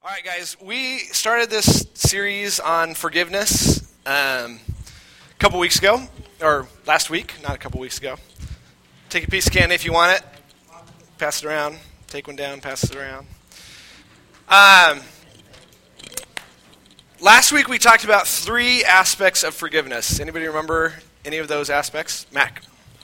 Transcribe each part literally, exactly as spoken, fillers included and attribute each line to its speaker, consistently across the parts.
Speaker 1: All right, guys, we started this series on forgiveness um, a couple weeks ago, or last week, not a couple weeks ago. Take a piece of candy if you want it. Pass it around. Take one down, pass it around. Um, last week we talked about three aspects of forgiveness. Anybody remember any of those aspects? Mac.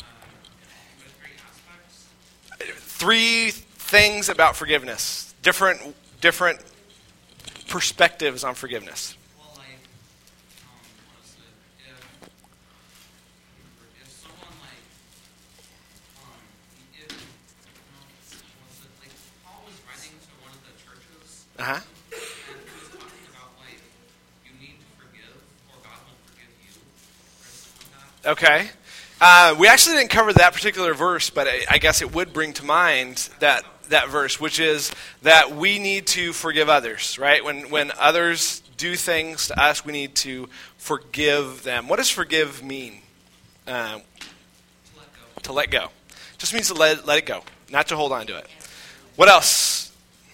Speaker 1: Three things about forgiveness. Different, different perspectives on forgiveness.
Speaker 2: Well, like, um, what is it? If, if someone, like, um, if, you know, what's it, like, Paul was writing to one of the churches,
Speaker 1: Uh-huh.
Speaker 2: and he was talking about, like, you need to forgive, or God will forgive you, or something like that.
Speaker 1: Okay. Uh, we actually didn't cover that particular verse, but I, I guess it would bring to mind that that verse, which is that we need to forgive others, right? When when others do things to us, we need to forgive them. What does forgive mean? Uh,
Speaker 2: To let go.
Speaker 1: to let go. Just means to let, let it go, not to hold on to it. What else?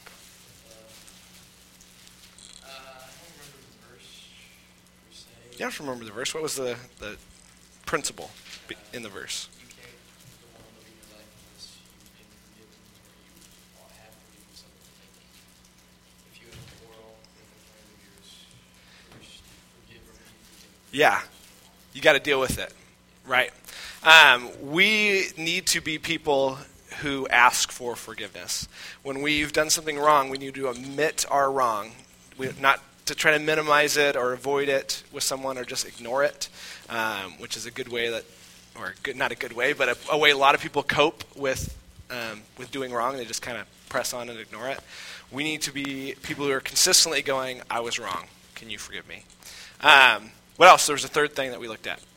Speaker 3: Uh, I don't remember the verse per se.
Speaker 1: You don't have to remember the verse. What was the, the principle be- in the verse?
Speaker 3: You can't go on living your life unless you've been forgiven or you have forgiven someone. Like, if you have a quarrel with a friend of yours, first forgive or be forgiven.
Speaker 1: Yeah, you got to deal with it, right? Um, we need to be people who ask for forgiveness. When we've done something wrong, we need to admit our wrong, we, not to try to minimize it or avoid it with someone or just ignore it, um, which is a good way that, or good, not a good way, but a, a way a lot of people cope with um, with doing wrong. They just kind of press on and ignore it. We need to be people who are consistently going, I was wrong. Can you forgive me? Um, what else? There was a third thing that we looked at.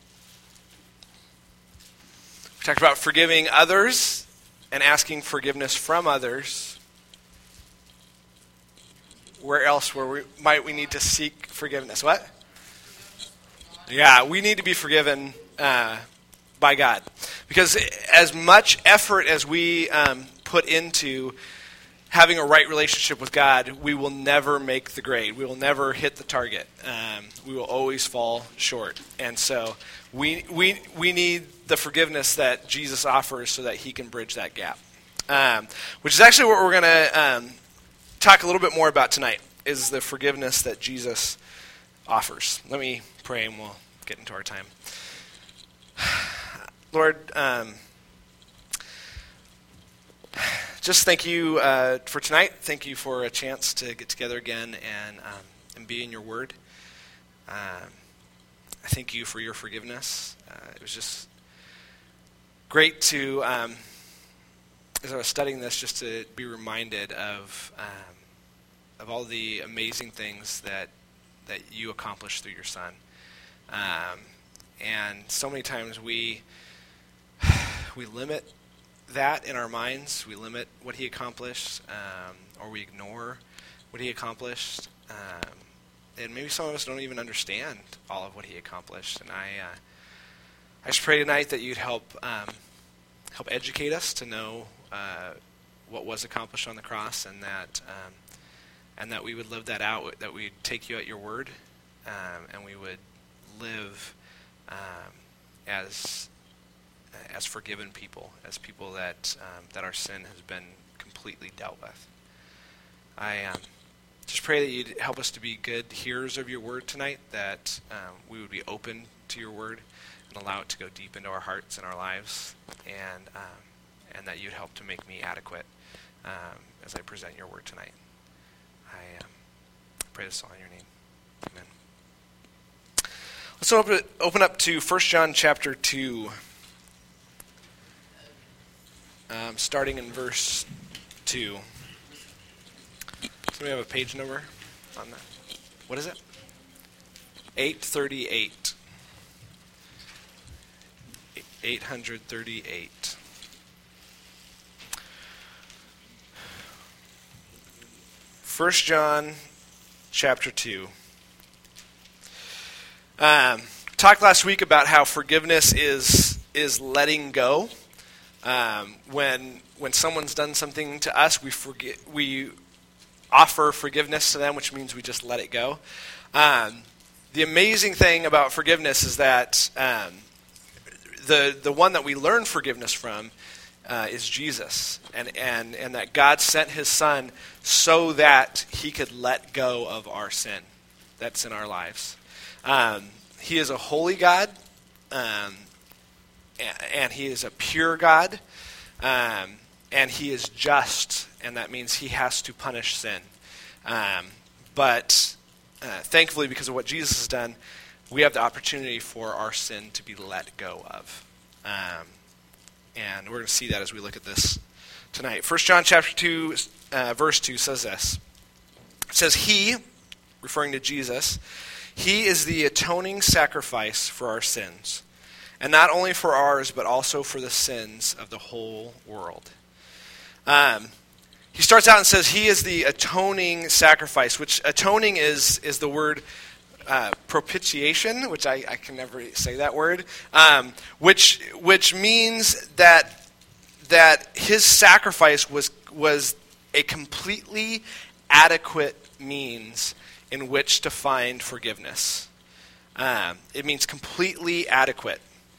Speaker 1: We talked about forgiving others and asking forgiveness from others. Where else where we, might we need to seek forgiveness? What? Yeah, we need to be forgiven uh, by God. Because as much effort as we um, put into having a right relationship with God, we will never make the grade. We will never hit the target. Um, we will always fall short. And so we we we need the forgiveness that Jesus offers so that he can bridge that gap. Um, which is actually what we're going to um, talk a little bit more about tonight, is the forgiveness that Jesus offers. Let me pray and we'll get into our time. Lord, um, just thank you uh, for tonight. Thank you for a chance to get together again and um, and be in your word. Um, I thank you for your forgiveness. Uh, it was just great to, um, as I was studying this, just to be reminded of um, of all the amazing things that that you accomplished through your Son. Um, and so many times we we limit that in our minds. We limit what he accomplished, um, or we ignore what he accomplished. Um, and maybe some of us don't even understand all of what he accomplished. And I, uh, I just pray tonight that you'd help um, help educate us to know uh, what was accomplished on the cross, and that um, and that we would live that out. That we'd take you at your word, um, and we would live um, as as forgiven people, as people that um, that our sin has been completely dealt with. I um, just pray that you'd help us to be good hearers of your word tonight, that um, we would be open to your word and allow it to go deep into our hearts and our lives, and um, and that you'd help to make me adequate um, as I present your word tonight. I um, pray this all in your name. Amen. Let's open, open up to First John chapter two. Um, starting in verse two. So we have a page number on that. What is it? eight thirty-eight. eight thirty-eight. First John chapter two. Um, talked last week about how forgiveness is is letting go. Um, when when someone's done something to us, we forget we offer forgiveness to them, which means we just let it go. Um, the amazing thing about forgiveness is that um, the the one that we learn forgiveness from uh, is Jesus, and, and and that God sent his son so that he could let go of our sin that's in our lives. Um, he is a holy God, um, and, and he is a pure God, um, and he is just, and that means he has to punish sin. Um, but uh, thankfully, because of what Jesus has done, we have the opportunity for our sin to be let go of. Um, and we're going to see that as we look at this tonight. First John chapter two, uh, verse two says this. It says, he, referring to Jesus, he is the atoning sacrifice for our sins. And not only for ours, but also for the sins of the whole world. Um, he starts out and says he is the atoning sacrifice, which atoning is, is the word Uh, propitiation, which I, I can never say that word, um, which which means that that his sacrifice was was a completely adequate means in which to find forgiveness. Um, it means completely adequate.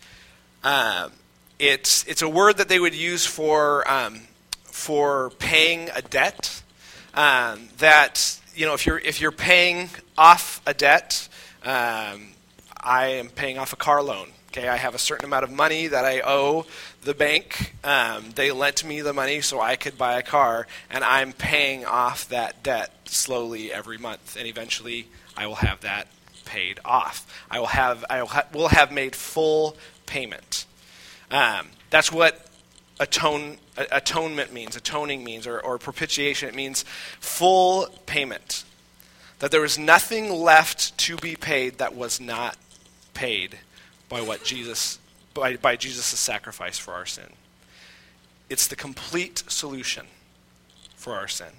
Speaker 1: Um, it's it's a word that they would use for um, for paying a debt. Um, that you know, if you're if you're paying off a debt, um, I am paying off a car loan. Okay, I have a certain amount of money that I owe the bank. Um, they lent me the money so I could buy a car, and I'm paying off that debt slowly every month, and eventually I will have that paid off. I will have I will, ha- will have made full payment. Um, that's what atone atonement means, atoning means, or, or propitiation. It means full payment. That there was nothing left to be paid that was not paid by what Jesus, by, by Jesus' sacrifice for our sin. It's the complete solution for our sin.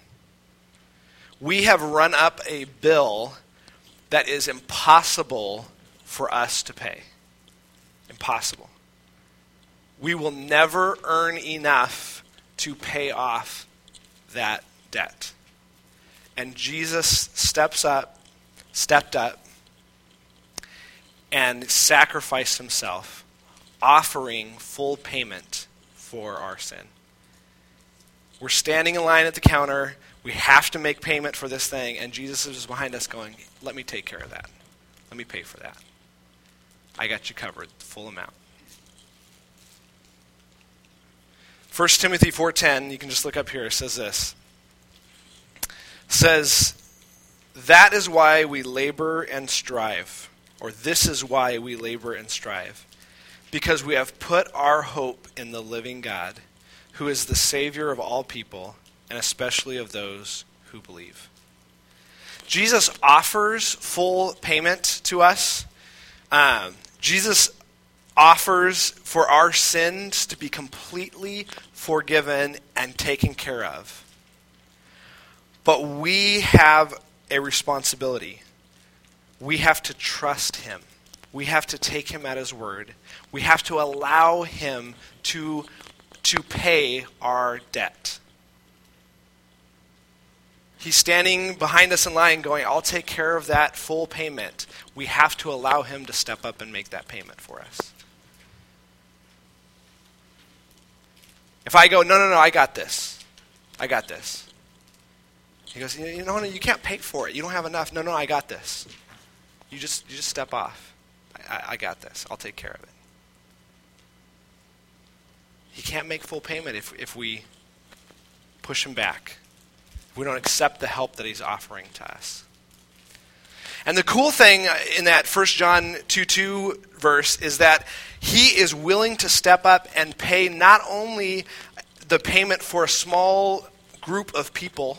Speaker 1: We have run up a bill that is impossible for us to pay. Impossible. We will never earn enough to pay off that debt. And Jesus steps up, stepped up, and sacrificed himself, offering full payment for our sin. We're standing in line at the counter. We have to make payment for this thing, and Jesus is behind us going, let me take care of that. Let me pay for that. I got you covered, the full amount. First Timothy four ten, you can just look up here, it says this. It says, that is why we labor and strive, or this is why we labor and strive, because we have put our hope in the living God, who is the Savior of all people, and especially of those who believe. Jesus offers full payment to us. Um, Jesus offers for our sins to be completely forgiven and taken care of. But we have a responsibility. We have to trust him. We have to take him at his word. We have to allow him to, to pay our debt. He's standing behind us in line going, I'll take care of that full payment. We have to allow him to step up and make that payment for us. If I go, no, no, no, I got this. I got this. He goes, you know, you can't pay for it. You don't have enough. No, no, I got this. You just you just step off. I, I got this. I'll take care of it. He can't make full payment if, if we push him back. If we don't accept the help that he's offering to us. And the cool thing in that First John two two verse is that he is willing to step up and pay not only the payment for a small group of people,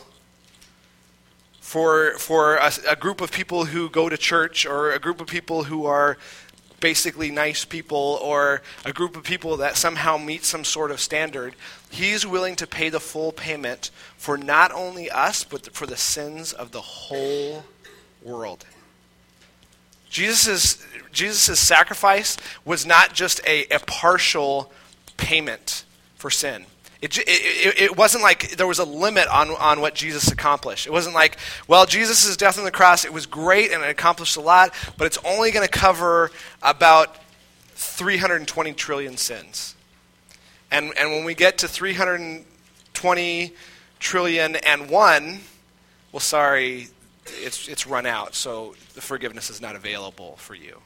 Speaker 1: for for a, a group of people who go to church, or a group of people who are basically nice people, or a group of people that somehow meet some sort of standard. He's willing to pay the full payment for not only us, but for the sins of the whole world. Jesus' Jesus' sacrifice was not just a, a partial payment for sin. It It, j- it, it, it wasn't like there was a limit on, on what Jesus accomplished. It wasn't like, well, Jesus' death on the cross, it was great and it accomplished a lot, but it's only going to cover about three hundred twenty trillion sins. And, and when we get to three hundred twenty trillion and one, well, sorry, it's, it's run out, so the forgiveness is not available for you.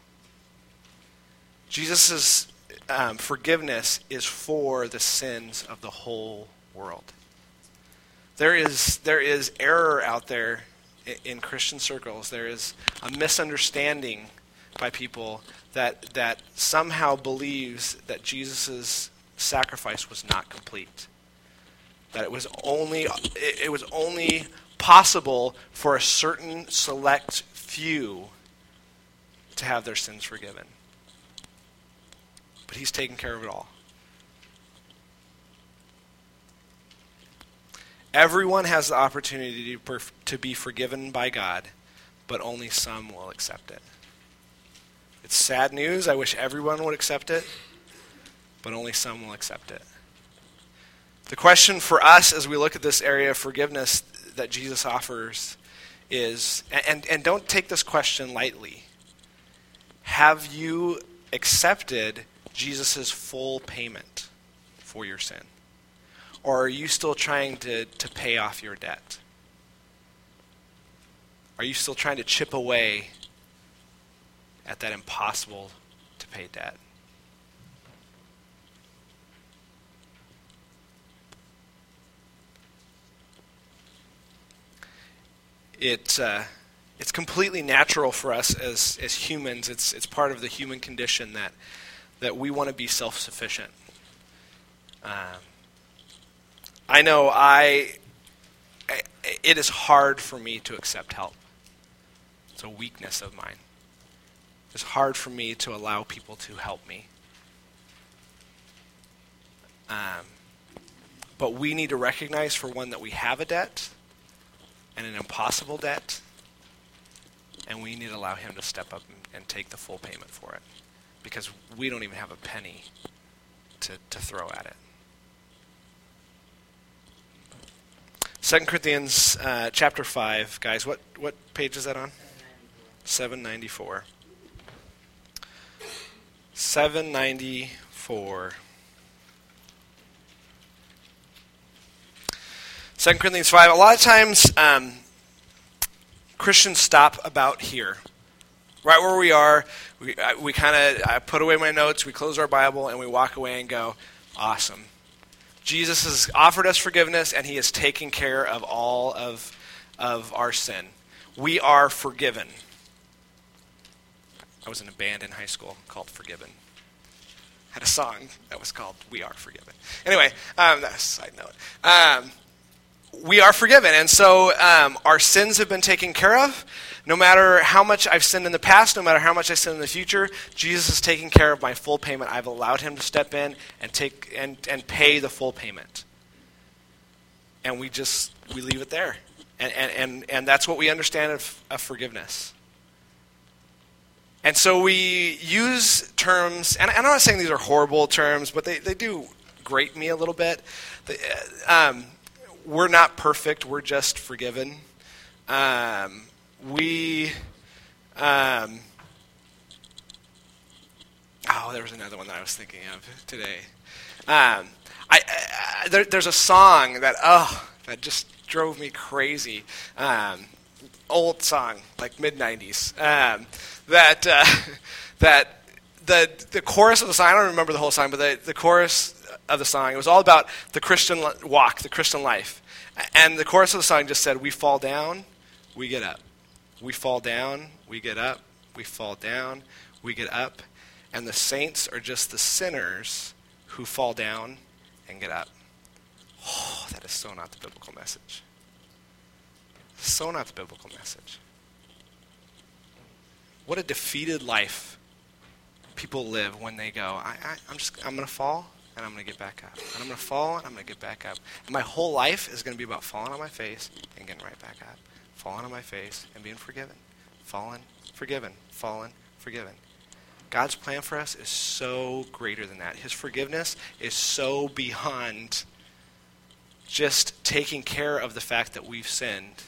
Speaker 1: Jesus' um, forgiveness is for the sins of the whole world. There is, there is error out there in, in Christian circles. There is a misunderstanding by people that, that somehow believes that Jesus' sacrifice was not complete. That it was only it, it was only possible for a certain select few to have their sins forgiven. But he's taken care of it all. Everyone has the opportunity to, perf- to be forgiven by God, but only some will accept it. It's sad news. I wish everyone would accept it, but only some will accept it. The question for us as we look at this area of forgiveness that Jesus offers is, and, and don't take this question lightly, have you accepted Jesus' full payment for your sin? Or are you still trying to, to pay off your debt? Are you still trying to chip away at that impossible to pay debt? It, uh, it's completely natural for us as, as humans. It's, it's part of the human condition that that we want to be self-sufficient. Um, I know I, I, it is hard for me to accept help. It's a weakness of mine. It's hard for me to allow people to help me. Um, but we need to recognize, for one, that we have a debt, and an impossible debt, and we need to allow him to step up and, and take the full payment for it. Because we don't even have a penny to, to throw at it. Second Corinthians uh, chapter five, guys, what, what page is that on? seven ninety-four. seven ninety-four. Second Corinthians five. A lot of times um, Christians stop about here. Right where we are, we, we kind of, I put away my notes, we close our Bible, and we walk away and go, awesome. Jesus has offered us forgiveness, and he has taken care of all of, of our sin. We are forgiven. I was in a band in high school called Forgiven. Had a song that was called We Are Forgiven. Anyway, um, that's a side note. Um, we are forgiven, and so um, our sins have been taken care of. No matter how much I've sinned in the past, no matter how much I sin in the future, Jesus has taken care of my full payment. I've allowed him to step in and take and, and pay the full payment. And we just we leave it there. And and, and, and that's what we understand of, of forgiveness. And so we use terms, and I'm not saying these are horrible terms, but they, they do grate me a little bit. They, um, we're not perfect, we're just forgiven. Um, we, um, oh, there was another one that I was thinking of today. Um, I, I there, there's a song that, oh, that just drove me crazy. Um, old song, like mid nineties. Um, that uh, that the the chorus of the song, I don't remember the whole song, but the, the chorus of the song, it was all about the Christian walk, the Christian life. And the chorus of the song just said, we fall down, we get up. We fall down, we get up. We fall down, we get up. And the saints are just the sinners who fall down and get up. Oh, that is so not the biblical message. So not the biblical message. What a defeated life people live when they go, I, I, I'm just, I'm going to fall, and I'm going to get back up. And I'm going to fall, and I'm going to get back up. And my whole life is going to be about falling on my face and getting right back up. Falling on my face and being forgiven. Fallen, forgiven. Fallen, forgiven. God's plan for us is so greater than that. His forgiveness is so beyond just taking care of the fact that we've sinned.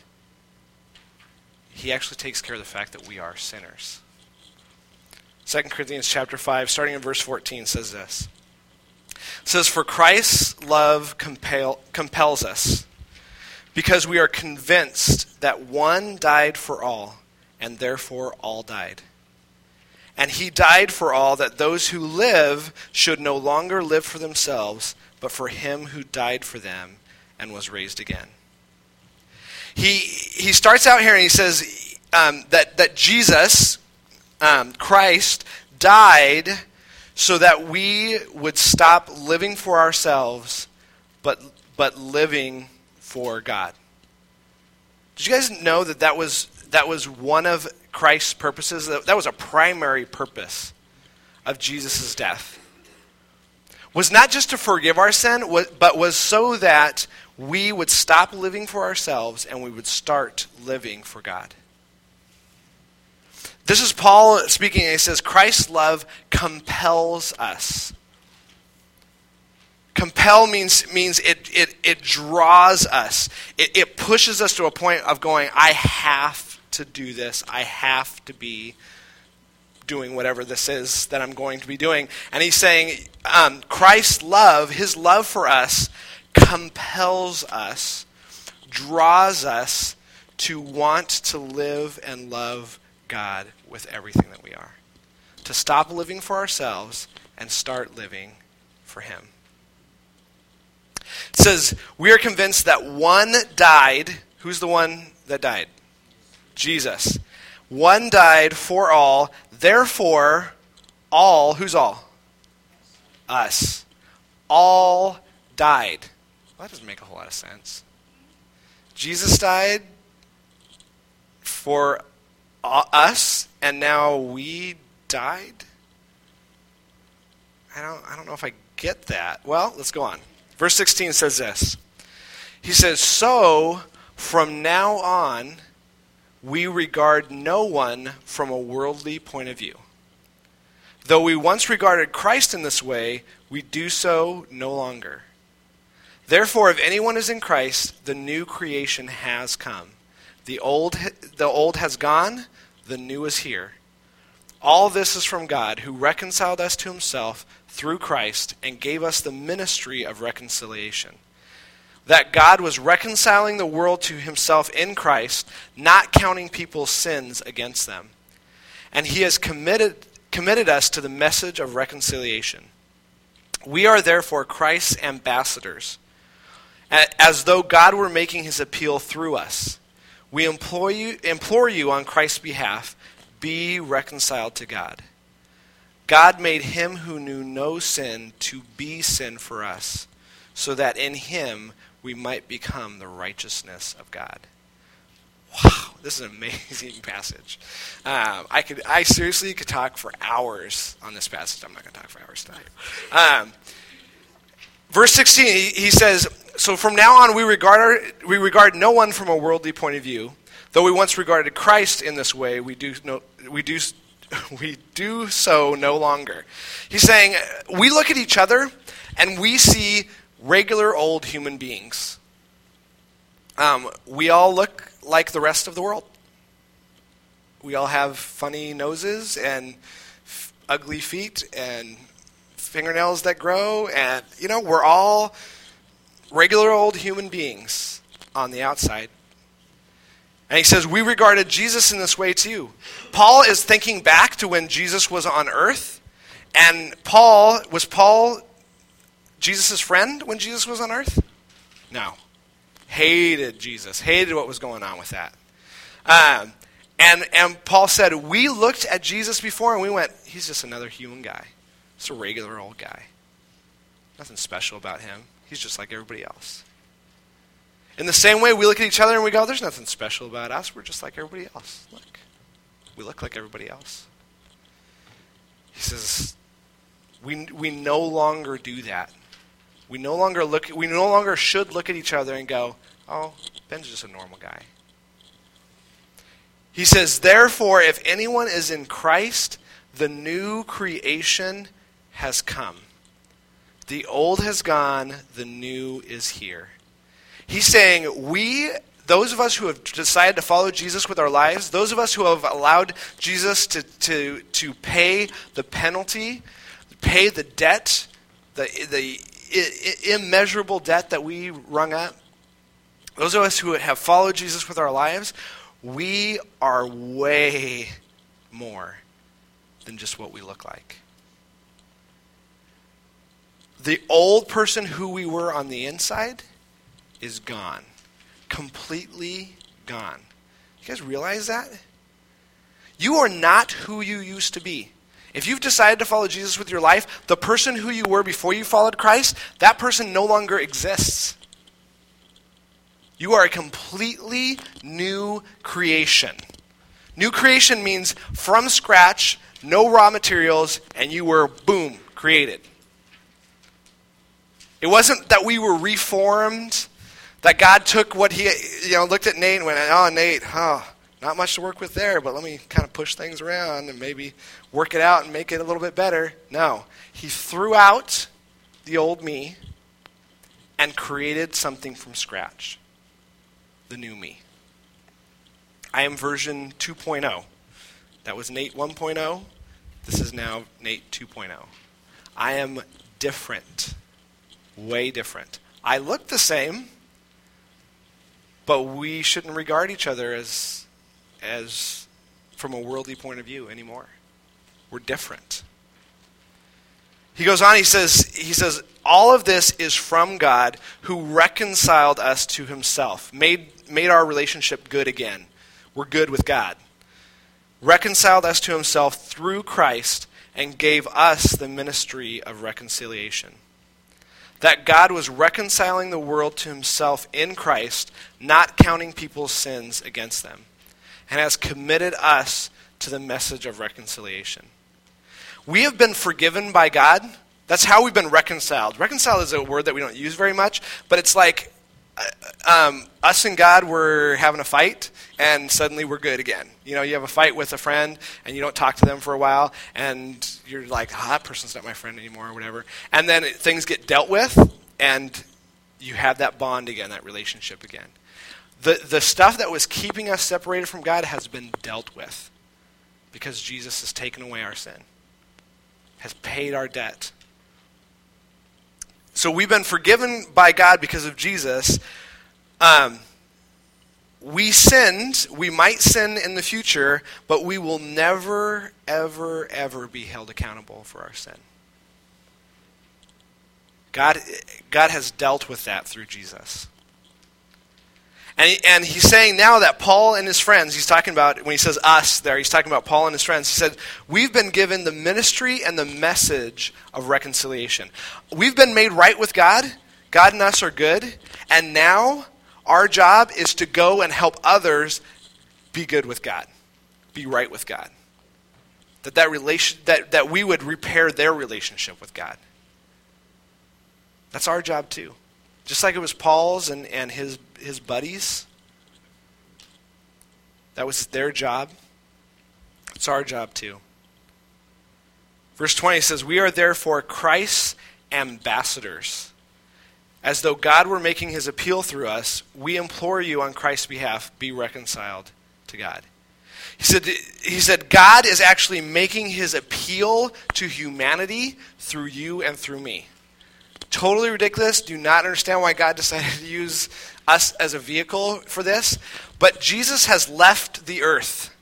Speaker 1: He actually takes care of the fact that we are sinners. Second Corinthians chapter five, starting in verse fourteen, says this. It says, "For Christ's love compel, compels us, because we are convinced that one died for all, and therefore all died. And he died for all, that those who live should no longer live for themselves, but for him who died for them and was raised again." He he starts out here and he says um, that, that Jesus, um, Christ, died so that we would stop living for ourselves, but but living for God. Did you guys know that that was that was one of Christ's purposes? That, that was a primary purpose of Jesus' death. Was not just to forgive our sin, but was so that we would stop living for ourselves and we would start living for God. This is Paul speaking, and he says, Christ's love compels us. Compel means means it it it draws us. It, it pushes us to a point of going, I have to do this. I have to be doing whatever this is that I'm going to be doing. And he's saying um, Christ's love, his love for us, compels us, draws us to want to live and love God with everything that we are. To stop living for ourselves and start living for him. It says, we are convinced that one died. Who's the one that died? Jesus. One died for all. Therefore, all, who's all? Us. All died. Well, that doesn't make a whole lot of sense. Jesus died for us, and now we died? I don't, I don't know if I get that. Well, let's go on. Verse sixteen says this. He says, so from now on, we regard no one from a worldly point of view. Though we once regarded Christ in this way, we do so no longer. Therefore, if anyone is in Christ, the new creation has come. The old, the old has gone, the new is here. All this is from God, who reconciled us to himself through Christ and gave us the ministry of reconciliation. That God was reconciling the world to himself in Christ, not counting people's sins against them. And he has committed, committed us to the message of reconciliation. We are therefore Christ's ambassadors, as though God were making his appeal through us. We implore you, implore you on Christ's behalf, be reconciled to God. God made him who knew no sin to be sin for us, so that in him we might become the righteousness of God. Wow, this is an amazing passage. Um, I could, I seriously could talk for hours on this passage. I'm not going to talk for hours tonight. Um, verse sixteen, he, he says, so from now on we regard our, we regard no one from a worldly point of view. Though we once regarded Christ in this way, we do no, we do we do so no longer. He's saying we look at each other and we see regular old human beings. Um, we all look like the rest of the world. We all have funny noses and f- ugly feet and fingernails that grow, and you know, we're all regular old human beings on the outside. And he says, we regarded Jesus in this way too. Paul is thinking back to when Jesus was on earth. And Paul, was Paul Jesus' friend when Jesus was on earth? No. Hated Jesus. Hated what was going on with that. Um, and, and Paul said, we looked at Jesus before and we went, he's just another human guy. Just a regular old guy. Nothing special about him. He's just like everybody else. In the same way, we look at each other and we go, there's nothing special about us. We're just like everybody else. Look, we look like everybody else. He says, we we no longer do that. We no longer look. We no longer should look at each other and go, oh, Ben's just a normal guy. He says, therefore, if anyone is in Christ, the new creation has come. The old has gone, the new is here. He's saying we, those of us who have decided to follow Jesus with our lives, those of us who have allowed Jesus to, to, to pay the penalty, pay the debt, the, the i- immeasurable debt that we wrung up, those of us who have followed Jesus with our lives, we are way more than just what we look like. The old person who we were on the inside is gone. Completely gone. You guys realize that? You are not who you used to be. If you've decided to follow Jesus with your life, the person who you were before you followed Christ, that person no longer exists. You are a completely new creation. New creation means from scratch, no raw materials, and you were, boom, created. It wasn't that we were reformed, that God took what he, you know, looked at Nate and went, oh, Nate, oh, not much to work with there, but let me kind of push things around and maybe work it out and make it a little bit better. No. He threw out the old me and created something from scratch. The new me. I am version two point oh. That was Nate one point oh. This is now Nate two point oh. I am different. Way different. I look the same, but we shouldn't regard each other as, as from a worldly point of view anymore. We're different. He goes on, he says, he says, all of this is from God who reconciled us to himself, made, made our relationship good again. We're good with God. Reconciled us to himself through Christ and gave us the ministry of reconciliation. That God was reconciling the world to himself in Christ, not counting people's sins against them, and has committed us to the message of reconciliation. We have been forgiven by God. That's how we've been reconciled. Reconciled is a word that we don't use very much, but it's like um, us and God were having a fight, and suddenly we're good again. You know, you have a fight with a friend, and you don't talk to them for a while, and you're like, oh, that person's not my friend anymore, or whatever. And then it, things get dealt with, and you have that bond again, that relationship again. The, the stuff that was keeping us separated from God has been dealt with because Jesus has taken away our sin, has paid our debt. So we've been forgiven by God because of Jesus. Um, we sinned, we might sin in the future, but we will never, ever, ever be held accountable for our sin. God, God has dealt with that through Jesus. And, he, and he's saying now that Paul and his friends, he's talking about, when he says us there, he's talking about Paul and his friends. He said, we've been given the ministry and the message of reconciliation. We've been made right with God. God and us are good. And now our job is to go and help others be good with God, be right with God. That, that, relation, that, that we would repair their relationship with God. That's our job too. Just like it was Paul's and, and his, his buddies. That was their job. It's our job too. Verse twenty says, we are therefore Christ's ambassadors. As though God were making his appeal through us, we implore you on Christ's behalf, be reconciled to God. He said, he said, God is actually making his appeal to humanity through you and through me. Totally ridiculous. Do not understand why God decided to use us as a vehicle for this. But Jesus has left the earth.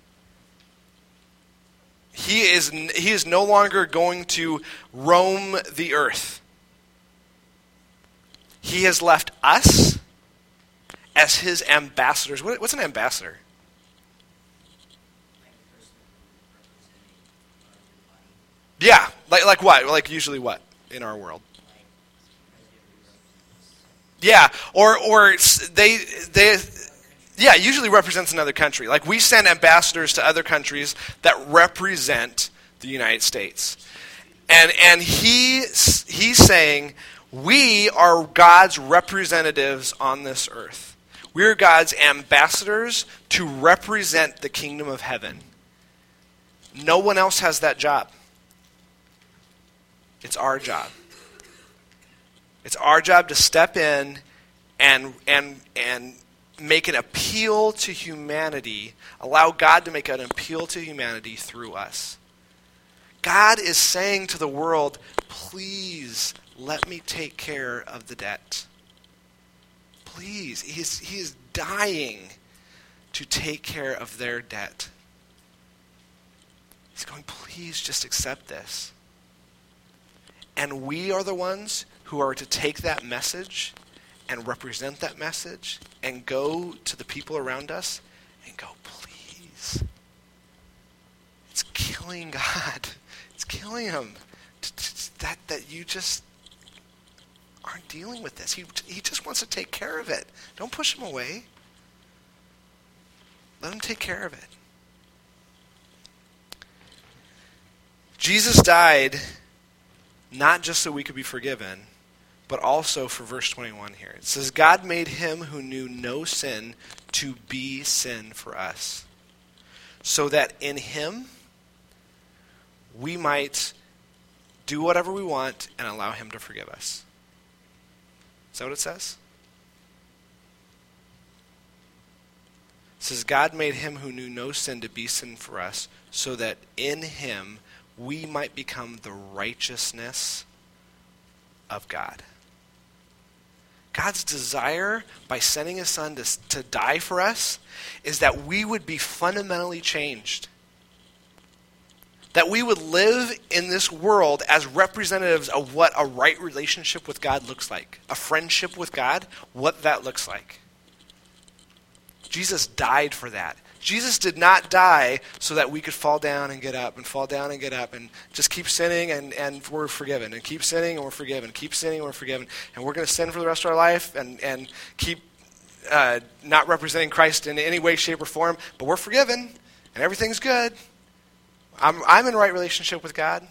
Speaker 1: He is, he is no longer going to roam the earth. He has left us as his ambassadors. What, what's an ambassador? Yeah, like like what? Like usually what in our world? Yeah, or or they they yeah, usually represents another country. Like we send ambassadors to other countries that represent the United States. And and he he's saying we are God's representatives on this earth. We are God's ambassadors to represent the kingdom of heaven. No one else has that job. It's our job. It's our job to step in and and and make an appeal to humanity, allow God to make an appeal to humanity through us. God is saying to the world, please let me take care of the debt. Please. He is, he is dying to take care of their debt. He's going, please just accept this. And we are the ones who are to take that message and represent that message and go to the people around us and go, please. It's killing God. It's killing him. That, that you just aren't dealing with this. He, he just wants to take care of it. Don't push him away. Let him take care of it. Jesus died not just so we could be forgiven, but also for verse twenty-one here. It says, God made him who knew no sin to be sin for us, so that in him we might do whatever we want and allow him to forgive us. Is that what it says? It says, God made him who knew no sin to be sin for us, so that in him we might become the righteousness of God. God's desire by sending his son to, to die for us is that we would be fundamentally changed. That we would live in this world as representatives of what a right relationship with God looks like. A friendship with God, what that looks like. Jesus died for that. Jesus did not die so that we could fall down and get up and fall down and get up and just keep sinning and, and we're forgiven. And keep sinning and we're forgiven. Keep sinning and we're forgiven. And we're going to sin for the rest of our life and, and keep uh, not representing Christ in any way, shape, or form. But we're forgiven and everything's good. I'm, I'm in right relationship with God.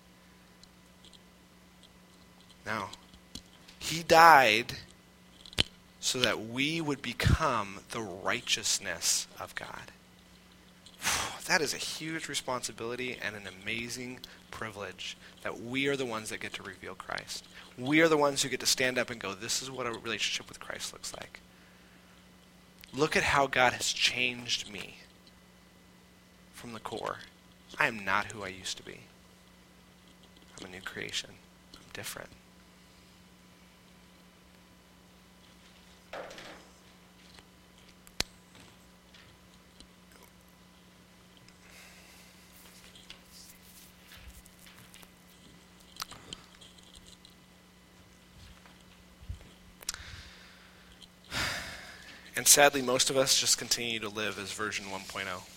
Speaker 1: No. He died so that we would become the righteousness of God. That is a huge responsibility and an amazing privilege that we are the ones that get to reveal Christ. We are the ones who get to stand up and go, this is what a relationship with Christ looks like. Look at how God has changed me from the core. I am not who I used to be. I'm a new creation. I'm different. And sadly, most of us just continue to live as version one point oh.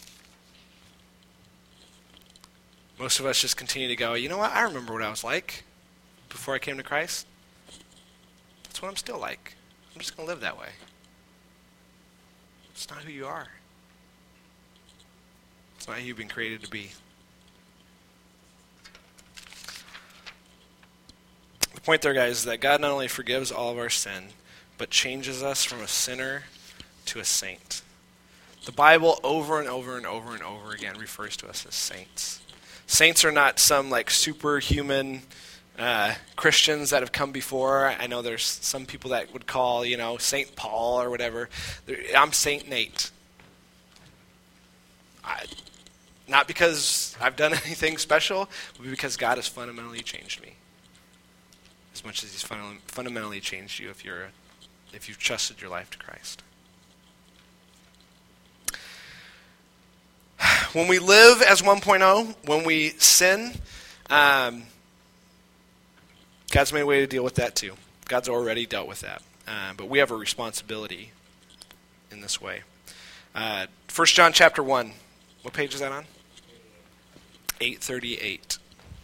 Speaker 1: Most of us just continue to go, you know what, I remember what I was like before I came to Christ. That's what I'm still like. I'm just going to live that way. It's not who you are. It's not who you've been created to be. The point there, guys, is that God not only forgives all of our sin, but changes us from a sinner to a saint. The Bible over and over and over and over again refers to us as saints. Saints are not some like superhuman uh, Christians that have come before. I know there's some people that would call, you know, Saint Paul or whatever. I'm Saint Nate. I, not because I've done anything special, but because God has fundamentally changed me. As much as he's fun- fundamentally changed you if you're, if you've trusted your life to Christ. When we live as one point oh, when we sin, um, God's made a way to deal with that too. God's already dealt with that. Uh, but we have a responsibility in this way. Uh, First John chapter one. What page is that on? eight thirty-eight.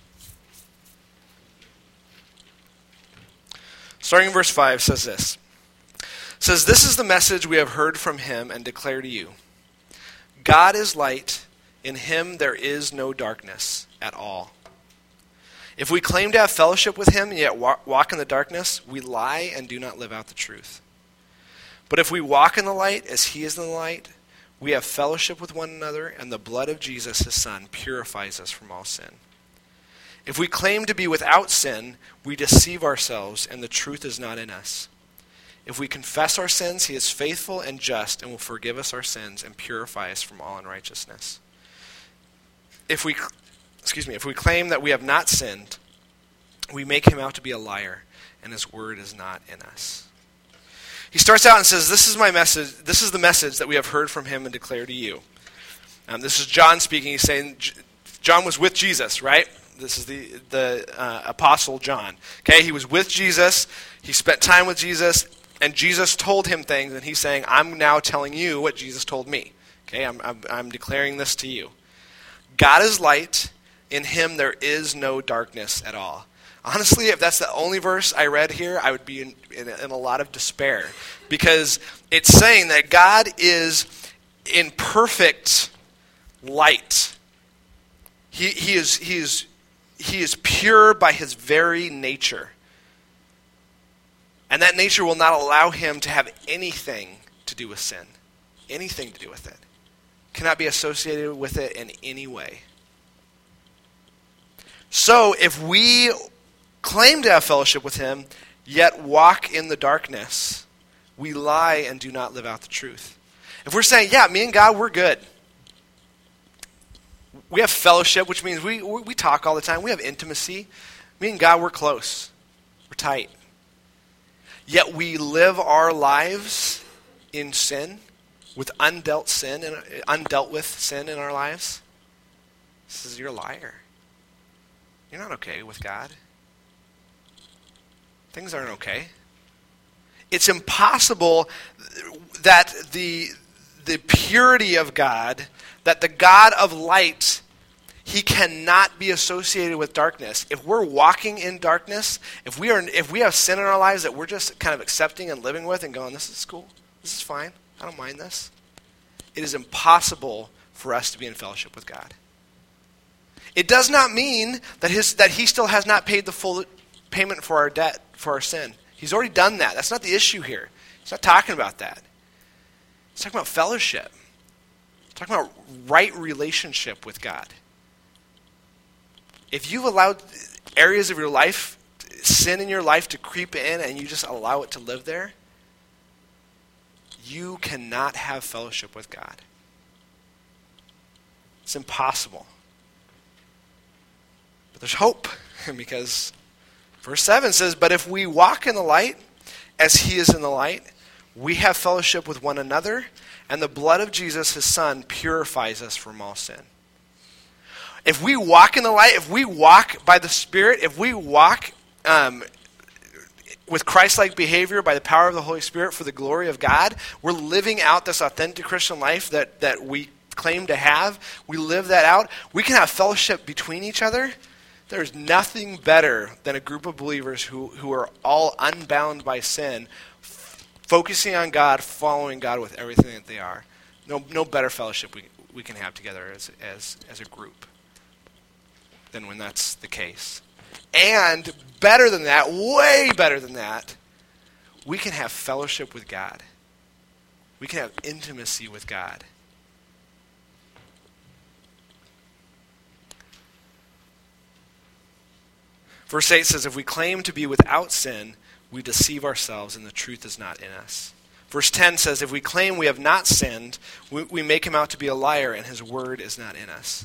Speaker 1: Starting in verse five says this. It says, this is the message we have heard from him and declare to you. God is light. In him there is no darkness at all. If we claim to have fellowship with him and yet walk in the darkness, we lie and do not live out the truth. But if we walk in the light as he is in the light, we have fellowship with one another, and the blood of Jesus, his son, purifies us from all sin. If we claim to be without sin, we deceive ourselves, and the truth is not in us. If we confess our sins, he is faithful and just and will forgive us our sins and purify us from all unrighteousness. If we, excuse me, if we claim that we have not sinned, we make him out to be a liar, and his word is not in us. He starts out and says, this is my message, this is the message that we have heard from him and declare to you. Um, this is John speaking. He's saying, John was with Jesus, right? This is the, the uh, apostle John. Okay, he was with Jesus. He spent time with Jesus, and Jesus told him things, and he's saying, I'm now telling you what Jesus told me. Okay, I'm, I'm, I'm declaring this to you. God is light. In him there is no darkness at all. Honestly, if that's the only verse I read here, I would be in, in, in a lot of despair, because it's saying that God is in perfect light. He, he is, he is, he is pure by his very nature. And that nature will not allow him to have anything to do with sin. Anything to do with it. Cannot be associated with it in any way. So if we claim to have fellowship with him, yet walk in the darkness, we lie and do not live out the truth. If we're saying, yeah, me and God, we're good. We have fellowship, which means we, we talk all the time. We have intimacy. Me and God, we're close. We're tight. Yet we live our lives in sin, with undealt sin and undealt with sin in our lives. This is, you're a liar. You're not okay with God. Things aren't okay. It's impossible that the the purity of God, that the God of light, he cannot be associated with darkness. If we're walking in darkness, if we are, if we have sin in our lives that we're just kind of accepting and living with and going, this is cool, this is fine, I don't mind this, it is impossible for us to be in fellowship with God. It does not mean that his that he still has not paid the full payment for our debt, for our sin. He's already done that. That's not the issue here. He's not talking about that. He's talking about fellowship. He's talking about right relationship with God. If you've allowed areas of your life, sin in your life to creep in and you just allow it to live there, you cannot have fellowship with God. It's impossible. But there's hope, because verse seven says, but if we walk in the light as he is in the light, we have fellowship with one another, and the blood of Jesus, his son, purifies us from all sin. If we walk in the light, if we walk by the Spirit, if we walk um, with Christ-like behavior by the power of the Holy Spirit for the glory of God, we're living out this authentic Christian life that, that we claim to have. We live that out. We can have fellowship between each other. There's nothing better than a group of believers who, who are all unbound by sin, f- focusing on God, following God with everything that they are. No, no better fellowship we, we can have together as, as, as a group than when that's the case. And better than that, way better than that, we can have fellowship with God. We can have intimacy with God. Verse eight says, if we claim to be without sin, we deceive ourselves and the truth is not in us. Verse ten says, if we claim we have not sinned, we, we make him out to be a liar and his word is not in us.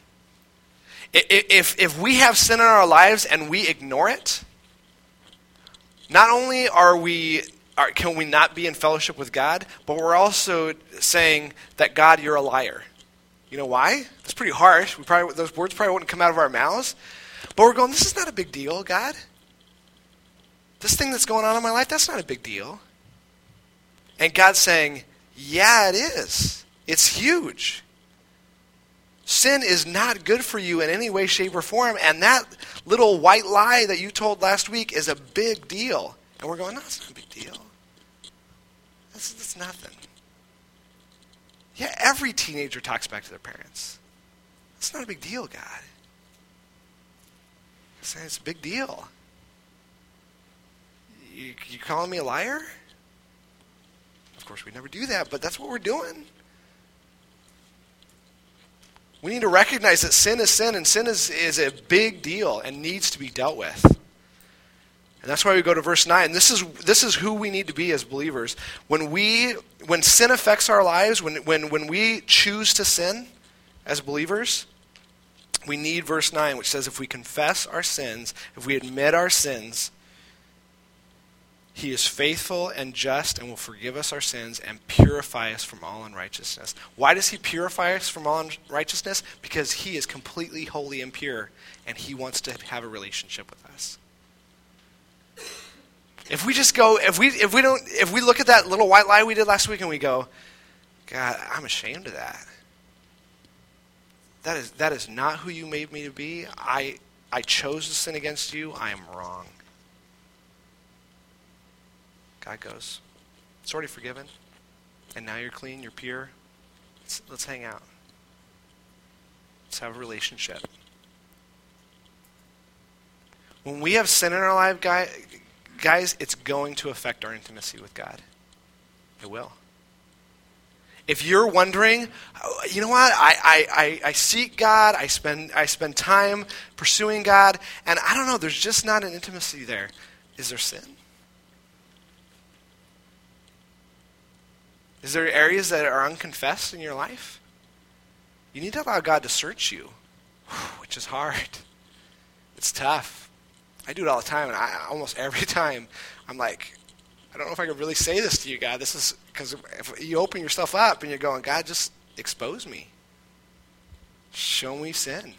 Speaker 1: If, if we have sin in our lives and we ignore it, not only are we are, can we not be in fellowship with God, but we're also saying that, God, you're a liar. You know why? That's pretty harsh. We probably, those words probably wouldn't come out of our mouths. But we're going, this is not a big deal, God. This thing that's going on in my life, that's not a big deal. And God's saying, yeah, it is. It's huge. Sin is not good for you in any way, shape, or form. And that little white lie that you told last week is a big deal. And we're going, no, it's not a big deal. That's, that's nothing. Yeah, every teenager talks back to their parents. It's not a big deal, God. It's a big deal. You, you calling me a liar? Of course, we never do that, but that's what we're doing. We need to recognize that sin is sin, and sin is, is a big deal and needs to be dealt with. And that's why we go to verse nine. This is this is who we need to be as believers. When we when sin affects our lives, when when when we choose to sin as believers, we need verse nine, which says if we confess our sins, if we admit our sins, he is faithful and just and will forgive us our sins and purify us from all unrighteousness. Why does he purify us from all unrighteousness? Because he is completely holy and pure, and he wants to have a relationship with us. If we just go, if we if we don't, if we look at that little white lie we did last week and we go, God, I'm ashamed of that. That is that is not who you made me to be. I I chose to sin against you. I am wrong. God goes, it's already forgiven, and now you're clean, you're pure. Let's, let's hang out. Let's have a relationship. When we have sin in our life, guys, guys, it's going to affect our intimacy with God. It will. If you're wondering, you know what, I, I, I, I seek God, I spend I spend time pursuing God, and I don't know, there's just not an intimacy there. Is there sin? Is there areas that are unconfessed in your life? You need to allow God to search you, which is hard. It's tough. I do it all the time, and I, almost every time I'm like, I don't know if I can really say this to you, God. This is because if you open yourself up and you're going, God, just expose me. Show me sin.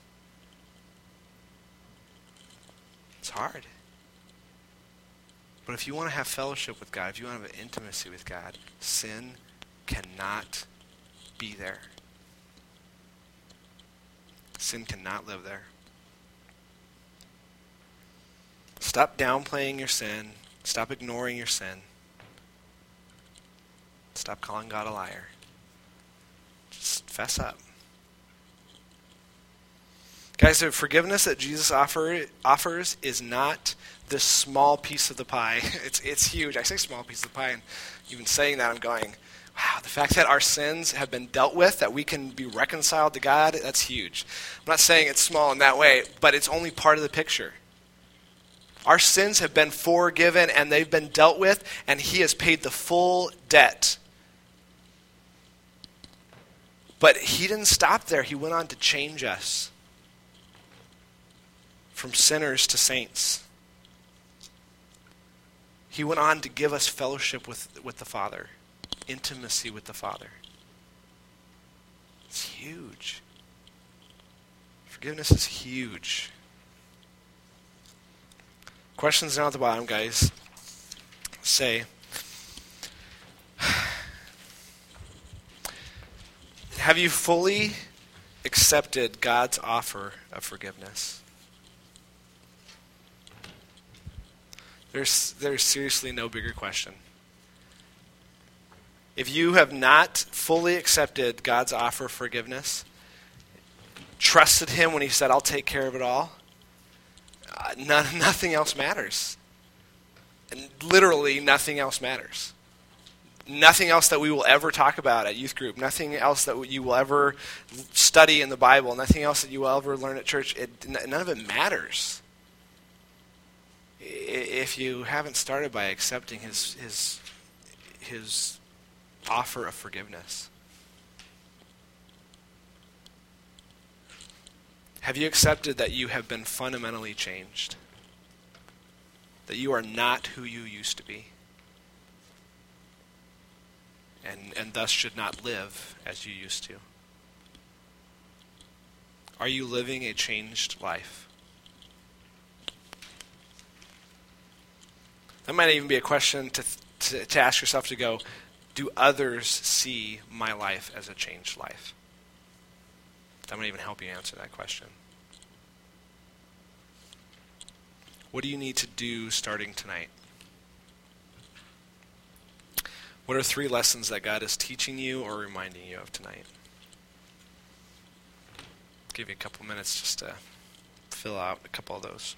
Speaker 1: It's hard. But if you want to have fellowship with God, if you want to have intimacy with God, sin cannot be there. Sin cannot live there. Stop downplaying your sin. Stop ignoring your sin. Stop calling God a liar. Just fess up. Guys, the forgiveness that Jesus offer, offers is not this small piece of the pie. It's it's huge. I say small piece of the pie, and even saying that, I'm going, wow, the fact that our sins have been dealt with, that we can be reconciled to God, that's huge. I'm not saying it's small in that way, but it's only part of the picture. Our sins have been forgiven, and they've been dealt with, and he has paid the full debt. But he didn't stop there. He went on to change us from sinners to saints. He went on to give us fellowship with, with the Father, intimacy with the Father. It's huge. Forgiveness is huge. Questions down at the bottom, guys. Say, have you fully accepted God's offer of forgiveness? There's, there's seriously no bigger question. If you have not fully accepted God's offer of forgiveness, trusted him when he said, I'll take care of it all, uh, none, nothing else matters. And literally nothing else matters. Nothing else that we will ever talk about at youth group, nothing else that you will ever study in the Bible, nothing else that you will ever learn at church, it, none of it matters. If you haven't started by accepting his his his offer of forgiveness. Have you accepted that you have been fundamentally changed? That you are not who you used to be? And and thus should not live as you used to? Are you living a changed life? That might even be a question to, to to ask yourself to go, do others see my life as a changed life? That might even help you answer that question. What do you need to do starting tonight? What are three lessons that God is teaching you or reminding you of tonight? I'll give you a couple minutes just to fill out a couple of those.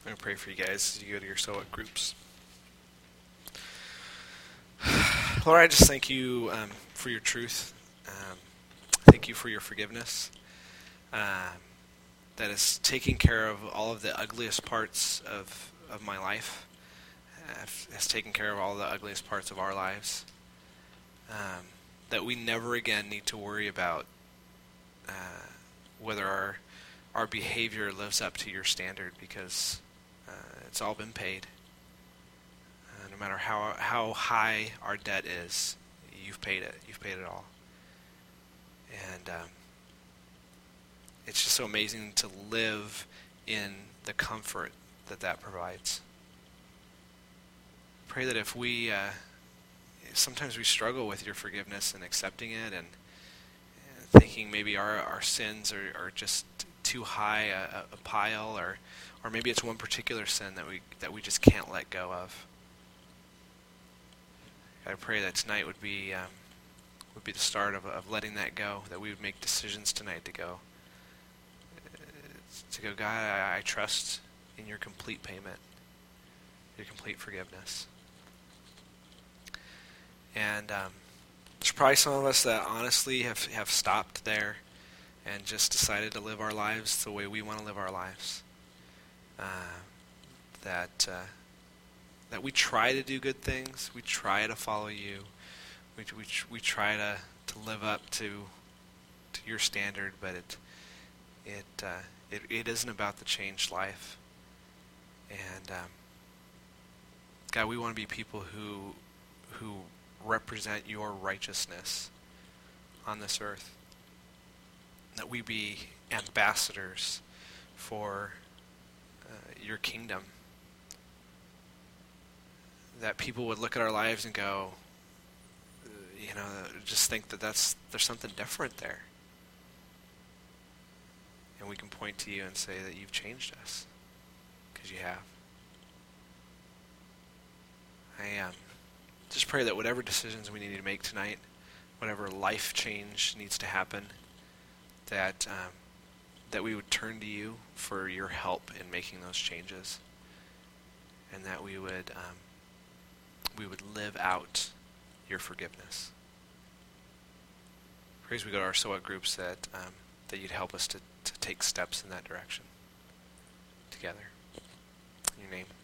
Speaker 1: I'm going to pray for you guys as you go to your SOAT groups. Lord, I just thank you um, for your truth. Um, thank you for your forgiveness. Uh, that is taking care of all of the ugliest parts of, of my life. Uh, has taken care of all the ugliest parts of our lives. Um, that we never again need to worry about uh, whether our our behavior lives up to your standard, because uh, it's all been paid. Uh, no matter how how high our debt is, you've paid it. You've paid it all. And um, it's just so amazing to live in the comfort that that provides. Pray that if we, uh, sometimes we struggle with your forgiveness and accepting it, and, and thinking maybe our, our sins are, are just too high a, a pile, or or maybe it's one particular sin that we that we just can't let go of. I pray that tonight would be um, would be the start of, of letting that go. That we would make decisions tonight to go uh, to go. God, I, I trust in your complete payment, your complete forgiveness. And um, there's probably some of us that honestly have, have stopped there and just decided to live our lives the way we want to live our lives. Uh, that uh, that we try to do good things, we try to follow you, we we we try to, to live up to to your standard, but it it uh, it it isn't about the changed life. And um, God, we want to be people who who represent your righteousness on this earth. That we be ambassadors for uh, your kingdom. That people would look at our lives and go, uh, you know, just think that that's there's something different there. And we can point to you and say that you've changed us, because you have. I um, just pray that whatever decisions we need to make tonight, whatever life change needs to happen, that um, that we would turn to you for your help in making those changes, and that we would um, we would live out your forgiveness. Pray as we go to our SOAT groups that um, that you'd help us to, to take steps in that direction together. In your name.